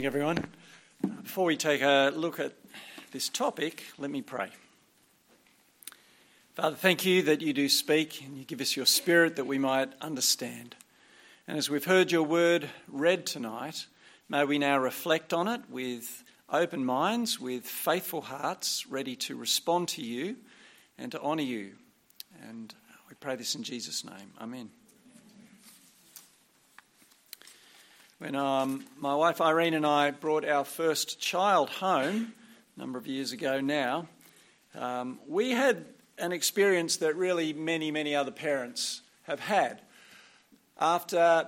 Everyone, before we take a look at this topic, let me pray. Father, thank you that you do speak and you give us your spirit that we might understand. And as we've heard your word read tonight, may we now reflect on it with open minds, with faithful hearts, ready to respond to you and to honour you. And we pray this in Jesus' name. Amen. When my wife Irene and I brought our first child home, a number of years ago now, we had an experience that really many other parents have had. After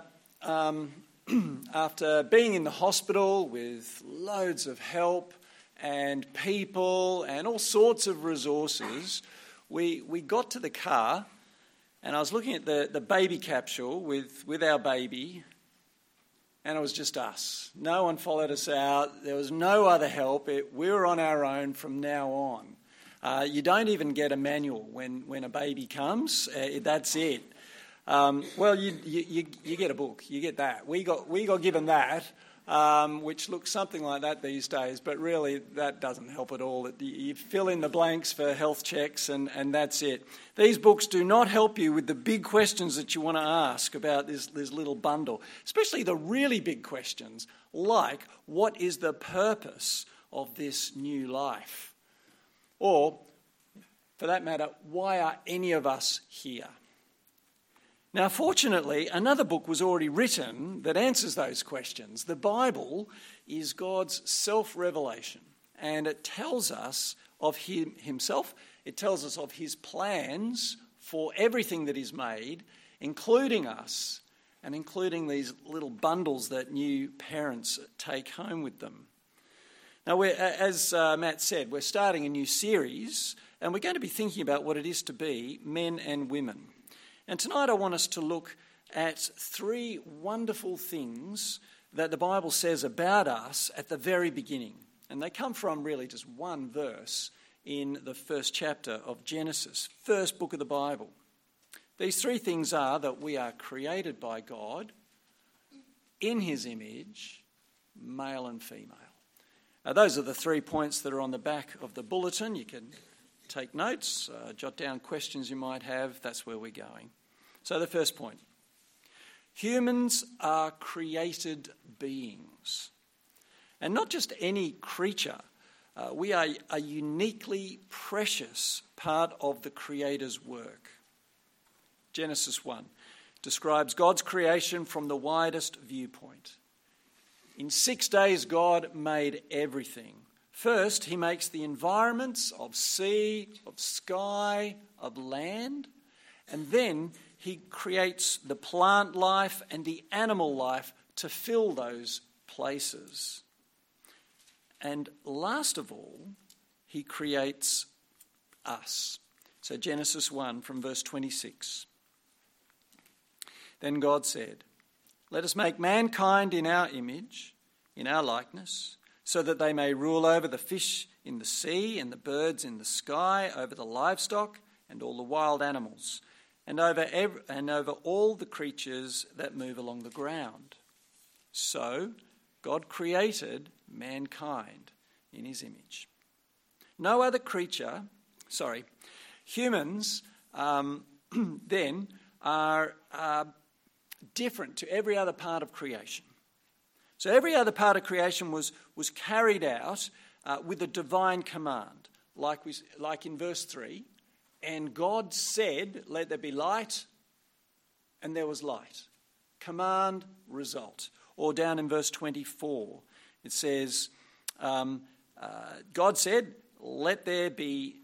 being in the hospital with loads of help and people and all sorts of resources, we got to the car and I was looking at the baby capsule with our baby. And it was just us. No one followed us out. There was no other help. We were on our own from now on. You don't even get a manual when a baby comes. That's it. Well, you get a book. You get that. We got given that, which looks something like that these days. But really, that doesn't help at all. You fill in the blanks for health checks, and that's it. These books do not help you with the big questions that you want to ask about this little bundle, especially the really big questions, like what is the purpose of this new life? Or, for that matter, why are any of us here? Now, fortunately, another book was already written that answers those questions. The Bible is God's self-revelation, and it tells us of himself. It tells us of his plans for everything that is made, including us, and including these little bundles that new parents take home with them. Now, as Matt said, we're starting a new series, and we're going to be thinking about what it is to be men and women. And tonight I want us to look at three wonderful things that the Bible says about us at the very beginning. And they come from really just one verse in the first chapter of Genesis, first book of the Bible. These three things are that we are created by God in his image, male and female. Now, those are the 3 points that are on the back of the bulletin. You can take notes, jot down questions you might have. That's where we're going. So the first point. Humans are created beings. And not just any creature. We are a uniquely precious part of the Creator's work. Genesis 1 describes God's creation from the widest viewpoint. In 6 days, God made everything. First, he makes the environments of sea, of sky, of land, and then he creates the plant life and the animal life to fill those places. And last of all, he creates us. So Genesis 1 from verse 26. Then God said, "Let us make mankind in our image, in our likeness, so that they may rule over the fish in the sea and the birds in the sky, over the livestock and all the wild animals, and over all the creatures that move along the ground." So God created mankind in his image. No other creature, humans then are different to every other part of creation. So every other part of creation was carried out with a divine command, like in verse 3, and God said, "Let there be light," and there was light. Command, result. Or down in verse 24, it says, God said, let the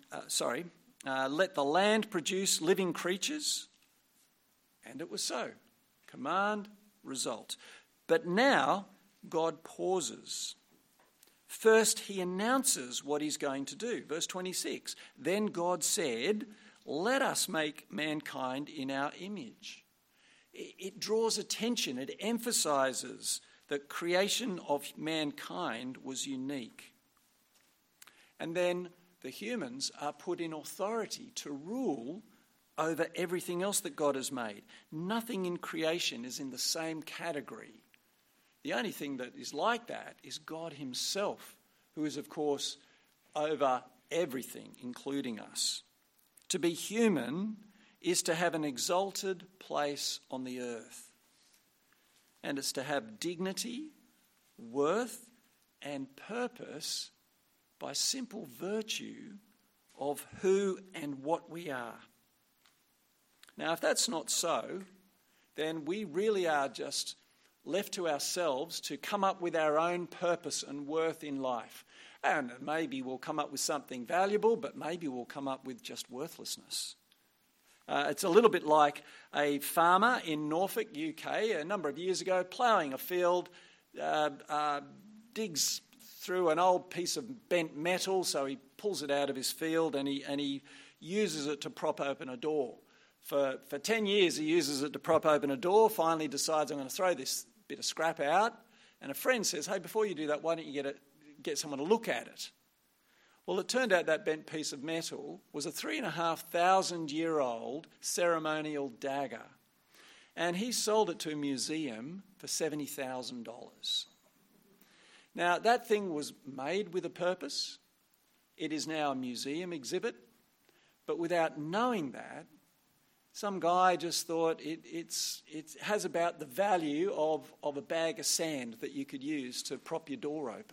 land produce living creatures, and it was so. Command, result. But now God pauses. First, he announces what he's going to do. Verse 26, then God said, "Let us make mankind in our image." It draws attention, it emphasizes that creation of mankind was unique. And then the humans are put in authority to rule over everything else that God has made. Nothing in creation is in the same category The only thing that is like that is God himself, who is, of course, over everything, including us. To be human is to have an exalted place on the earth. And it's to have dignity, worth, and purpose by simple virtue of who and what we are. Now, if that's not so, then we really are just left to ourselves to come up with our own purpose and worth in life. And maybe we'll come up with something valuable, but maybe we'll come up with just worthlessness. It's a little bit like a farmer in Norfolk, UK, a number of years ago, ploughing a field, digs through an old piece of bent metal, so he pulls it out of his field and he uses it to prop open a door. For 10 years he uses it to prop open a door, finally decides, I'm going to throw this bit of scrap out, and a friend says, hey, before you do that, why don't you get someone to look at it? Well, it turned out that bent piece of metal was a 3,500-year-old ceremonial dagger, and he sold it to a museum for $70,000. Now, that thing was made with a purpose. It is now a museum exhibit, but without knowing that, some guy just thought it has about the value of a bag of sand that you could use to prop your door open.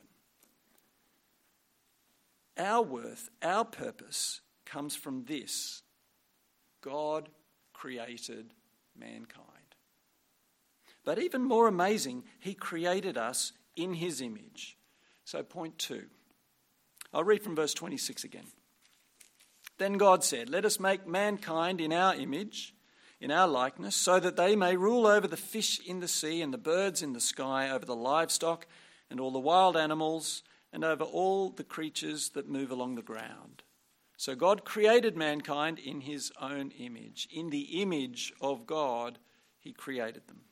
Our worth, our purpose comes from this: God created mankind. But even more amazing, he created us in his image. So point 2. I'll read from verse 26 again. Then God said, let us make mankind in our image, in our likeness, so that they may rule over the fish in the sea and the birds in the sky, over the livestock and all the wild animals, and over all the creatures that move along the ground. So God created mankind in his own image. In the image of God, he created them.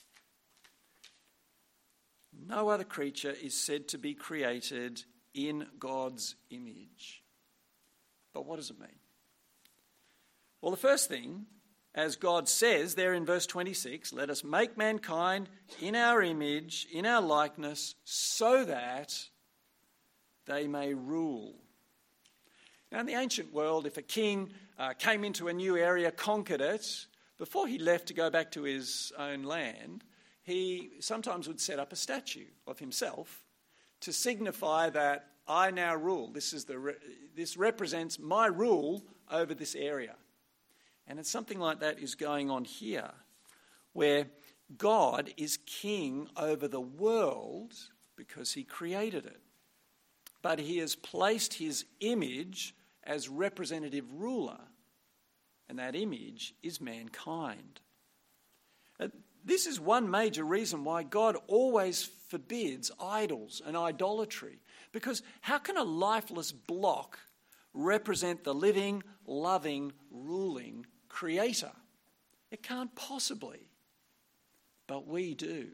No other creature is said to be created in God's image. But what does it mean? Well, the first thing, as God says there in verse 26, let us make mankind in our image, in our likeness, so that they may rule. Now, in the ancient world, if a king came into a new area, conquered it, before he left to go back to his own land, he sometimes would set up a statue of himself to signify that I now rule. This represents my rule over this area. And it's something like that is going on here, where God is king over the world because he created it. But he has placed his image as representative ruler, and that image is mankind. This is one major reason why God always forbids idols and idolatry. Because how can a lifeless block represent the living, loving, ruling creator? It can't possibly. But we do.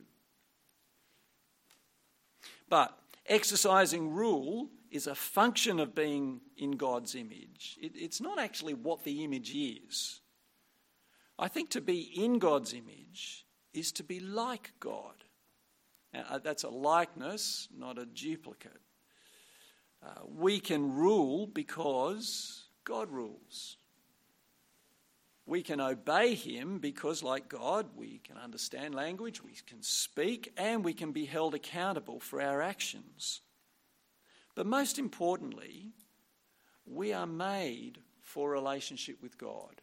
But exercising rule is a function of being in God's image. It's not actually what the image is. I think to be in God's image is to be like God. Now, that's a likeness, not a duplicate. We can rule because God rules. We can obey him because, like God, we can understand language, we can speak, and we can be held accountable for our actions. But most importantly, we are made for a relationship with God.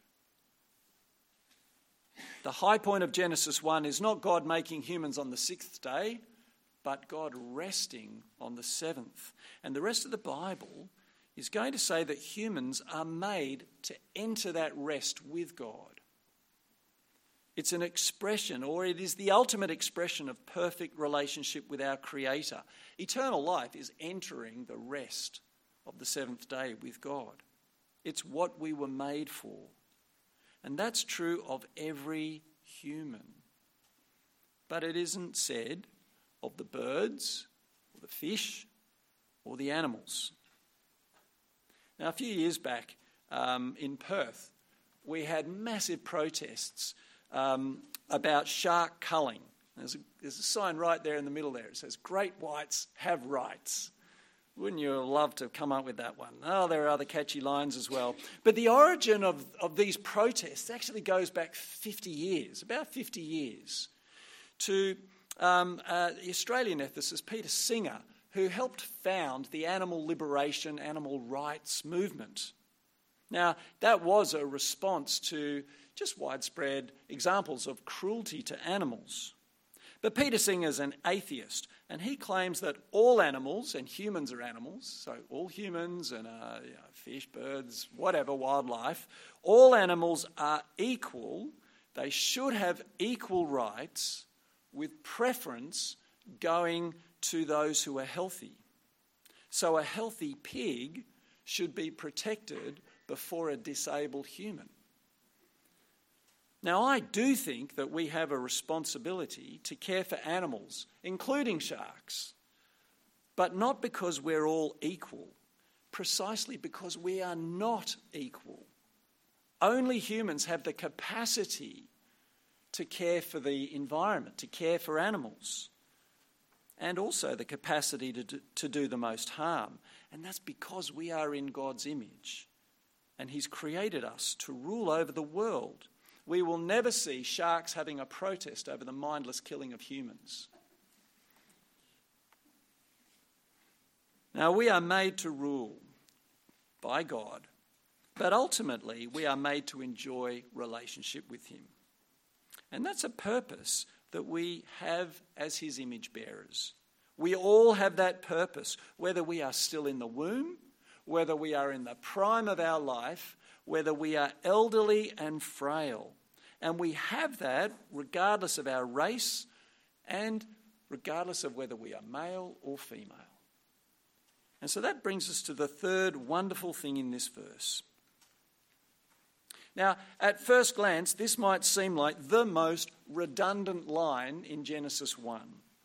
The high point of Genesis 1 is not God making humans on the 6th day, but God resting on the 7th. And the rest of the Bible is going to say that humans are made to enter that rest with God. It's an expression, or it is the ultimate expression of perfect relationship with our Creator. Eternal life is entering the rest of the 7th day with God. It's what we were made for. And that's true of every human. But it isn't said of the birds, or the fish, or the animals. Now, a few years back in Perth, we had massive protests about shark culling There's a sign right there in the middle there. It says, "Great whites have rights." Wouldn't you love to come up with that one? Oh, there are other catchy lines as well. But the origin of these protests actually goes back 50 years, about 50 years, to the Australian ethicist Peter Singer, who helped found the animal liberation, animal rights movement. Now, that was a response to just widespread examples of cruelty to animals. But Peter Singer's an atheist, and he claims that all animals, and humans are animals, so all humans and fish, birds, whatever, wildlife, all animals are equal. They should have equal rights, with preference going to those who are healthy. So a healthy pig should be protected before a disabled human. Now, I do think that we have a responsibility to care for animals, including sharks, but not because we're all equal, precisely because we are not equal. Only humans have the capacity to care for the environment, to care for animals, and also the capacity to do the most harm. And that's because we are in God's image, and He's created us to rule over the world. We will never see sharks having a protest over the mindless killing of humans. Now, we are made to rule by God, but ultimately we are made to enjoy relationship with Him. And that's a purpose that we have as His image bearers. We all have that purpose, whether we are still in the womb, whether we are in the prime of our life, whether we are elderly and frail. And we have that regardless of our race and regardless of whether we are male or female. And so that brings us to the third wonderful thing in this verse. Now, at first glance, this might seem like the most redundant line in Genesis 1.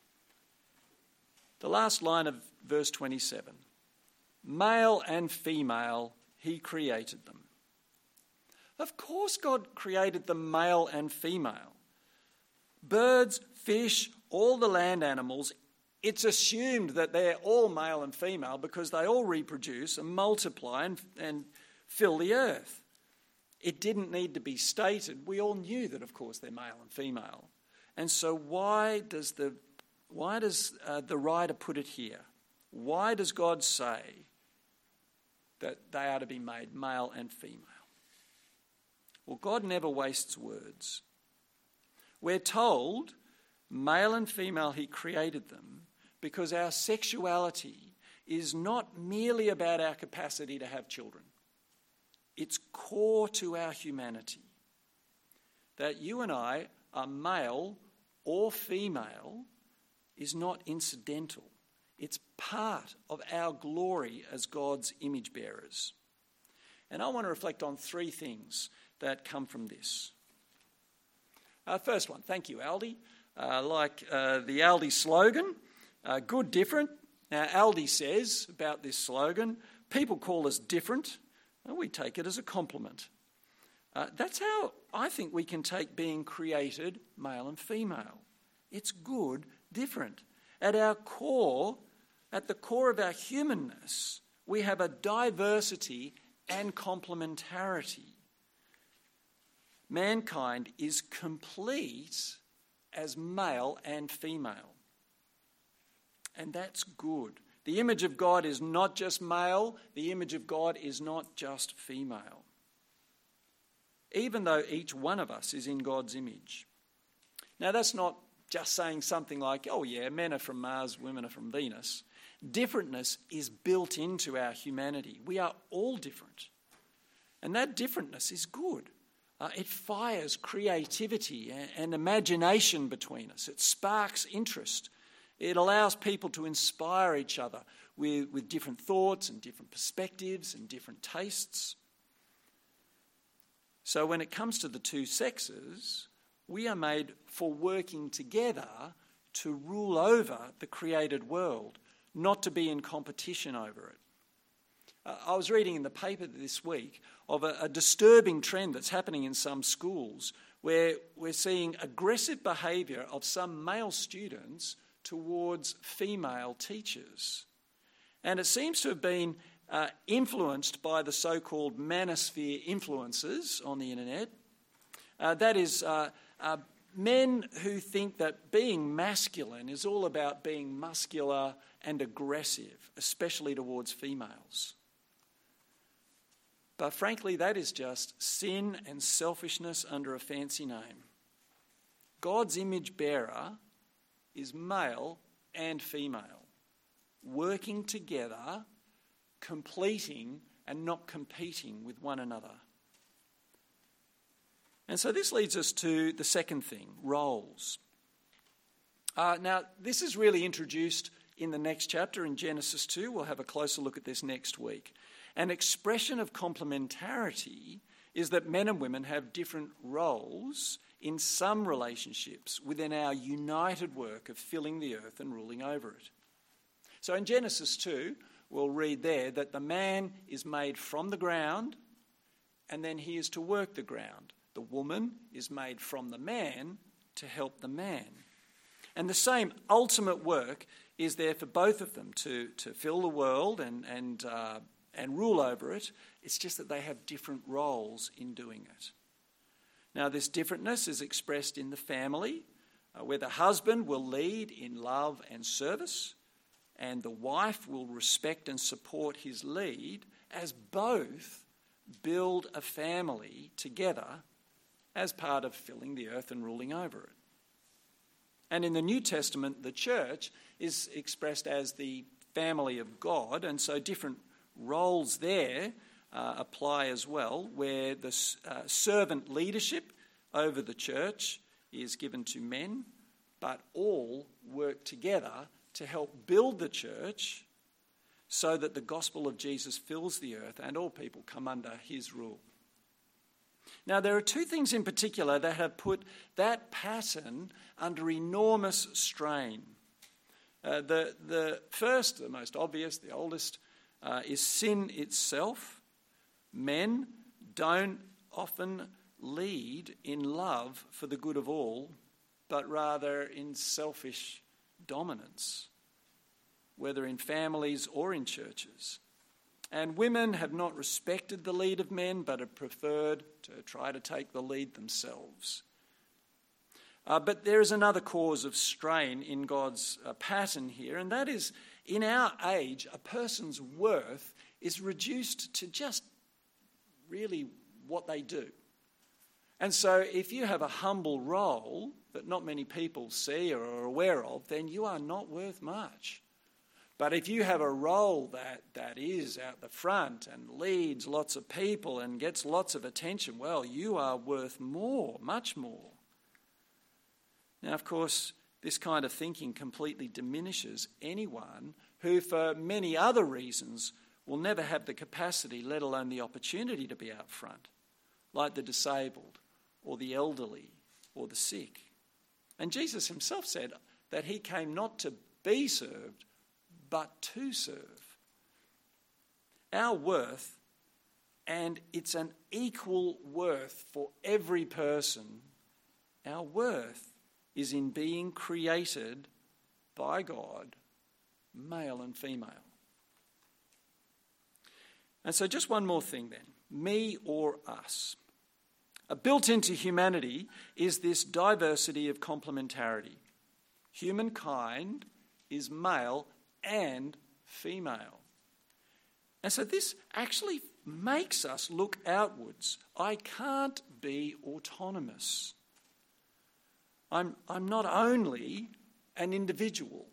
The last line of verse 27. Male and female, He created them. Of course God created them male and female. Birds, fish, all the land animals, it's assumed that they're all male and female because they all reproduce and multiply and fill the earth. It didn't need to be stated. We all knew that, of course, they're male and female. And so why does the writer put it here? Why does God say that they are to be made male and female? Well, God never wastes words. We're told male and female He created them because our sexuality is not merely about our capacity to have children. It's core to our humanity. That you and I are male or female is not incidental. It's part of our glory as God's image bearers. And I want to reflect on three things that come from this. First one, thank you, Aldi. Like the Aldi slogan, good, different. Now, Aldi says about this slogan, people call us different, and we take it as a compliment. That's how I think we can take being created male and female. It's good, different. At the core of our humanness, we have a diversity and complementarity. Mankind is complete as male and female. And that's good. The image of God is not just male. The image of God is not just female. Even though each one of us is in God's image. Now, that's not just saying something like, oh yeah, men are from Mars, women are from Venus. Differentness is built into our humanity. We are all different. And that differentness is good. It fires creativity and imagination between us. It sparks interest. It allows people to inspire each other with different thoughts and different perspectives and different tastes. So when it comes to the two sexes, we are made for working together to rule over the created world, not to be in competition over it. I was reading in the paper this week of a disturbing trend that's happening in some schools where we're seeing aggressive behaviour of some male students towards female teachers. And it seems to have been influenced by the so-called manosphere influencers on the internet. That is, men who think that being masculine is all about being muscular and aggressive, especially towards females. But frankly, that is just sin and selfishness under a fancy name. God's image bearer is male and female, working together, completing and not competing with one another. And so this leads us to the second thing, roles. Now, this is really introduced in the next chapter in Genesis 2. We'll have a closer look at this next week. An expression of complementarity is that men and women have different roles in some relationships within our united work of filling the earth and ruling over it. So in Genesis 2, we'll read there that the man is made from the ground and then he is to work the ground. The woman is made from the man to help the man. And the same ultimate work is there for both of them to fill the world and rule over it. It's just that they have different roles in doing it. Now, this differentness is expressed in the family, where the husband will lead in love and service, and the wife will respect and support his lead as both build a family together as part of filling the earth and ruling over it. And in the New Testament, the church is expressed as the family of God, and so different roles there apply as well, where the servant leadership over the church is given to men, but all work together to help build the church so that the gospel of Jesus fills the earth and all people come under his rule. Now, there are two things in particular that have put that pattern under enormous strain. The first, the most obvious, the oldest, is sin itself. Men don't often lead in love for the good of all, but rather in selfish dominance, whether in families or in churches. And women have not respected the lead of men, but have preferred to try to take the lead themselves. But there is another cause of strain in God's pattern here, and that is, in our age, a person's worth is reduced to just really what they do. And so if you have a humble role that not many people see or are aware of, then you are not worth much. But if you have a role that is out the front and leads lots of people and gets lots of attention, well, you are worth more, much more. Now, of course, this kind of thinking completely diminishes anyone who, for many other reasons, will never have the capacity, let alone the opportunity, to be out front, like the disabled or the elderly or the sick. And Jesus himself said that he came not to be served, but to serve. Our worth, and it's an equal worth for every person, our worth is in being created by God, male and female. And so just one more thing then, me or us. Built into humanity is this diversity of complementarity. Humankind is male and female. And so this actually makes us look outwards. I can't be autonomous. I'm not only an individual.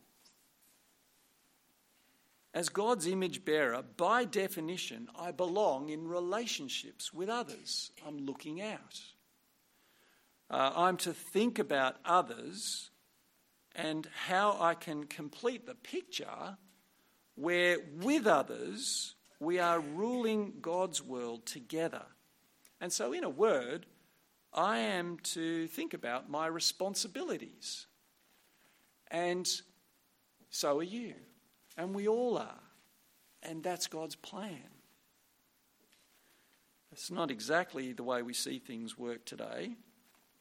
As God's image bearer, by definition, I belong in relationships with others. I'm looking out. I'm to think about others and how I can complete the picture where with others we are ruling God's world together. And so in a word, I am to think about my responsibilities. And so are you. And we all are. And that's God's plan. It's not exactly the way we see things work today.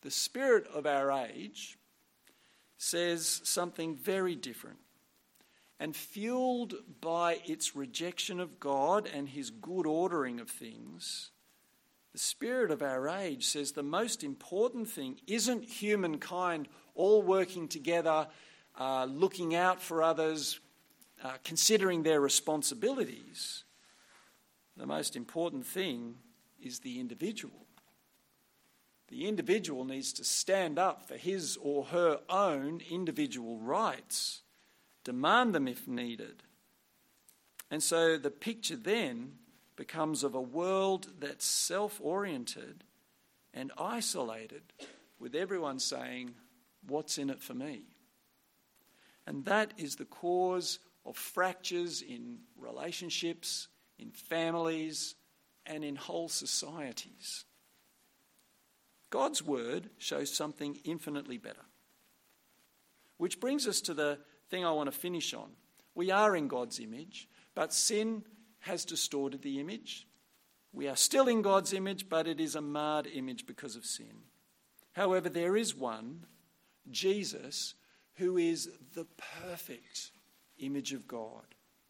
The spirit of our age says something very different. And fueled by its rejection of God and his good ordering of things, the spirit of our age says the most important thing isn't humankind all working together, looking out for others, considering their responsibilities. The most important thing is the individual. The individual needs to stand up for his or her own individual rights, demand them if needed. And so the picture then becomes of a world that's self-oriented and isolated, with everyone saying, "What's in it for me?" And that is the cause of fractures in relationships, in families, and in whole societies. God's word shows something infinitely better. Which brings us to the thing I want to finish on. We are in God's image, but sin has distorted the image. We are still in God's image, but it is a marred image because of sin. However, there is one, Jesus, who is the perfect image of God.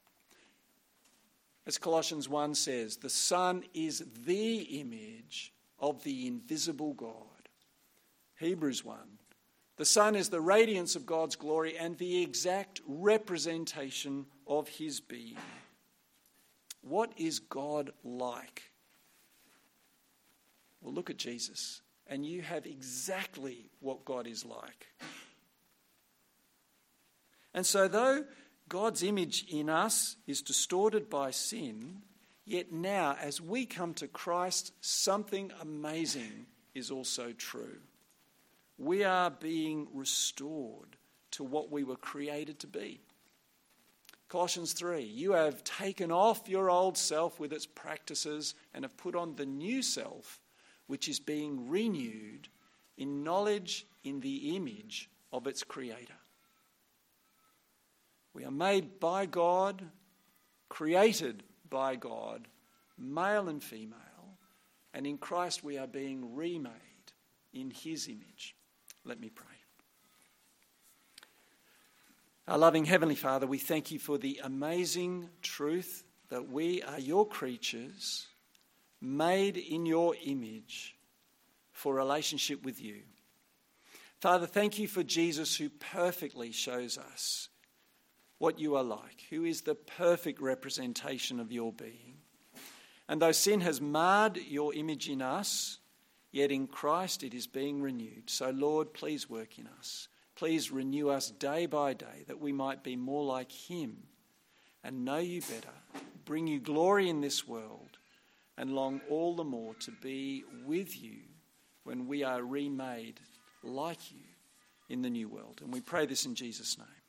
As Colossians 1 says, the Son is the image of the invisible God. Hebrews 1, the Son is the radiance of God's glory and the exact representation of his being. What is God like? Well, look at Jesus, and you have exactly what God is like. And so though God's image in us is distorted by sin, yet now as we come to Christ, something amazing is also true. We are being restored to what we were created to be. Colossians 3, you have taken off your old self with its practices and have put on the new self, which is being renewed in knowledge in the image of its creator. We are made by God, created by God, male and female, and in Christ we are being remade in his image. Let me pray. Our loving Heavenly Father, we thank you for the amazing truth that we are your creatures, made in your image for relationship with you. Father, thank you for Jesus, who perfectly shows us what you are like, who is the perfect representation of your being. And though sin has marred your image in us, yet in Christ it is being renewed. So Lord, please work in us. Please renew us day by day that we might be more like him and know you better, bring you glory in this world, and long all the more to be with you when we are remade like you in the new world. And we pray this in Jesus' name.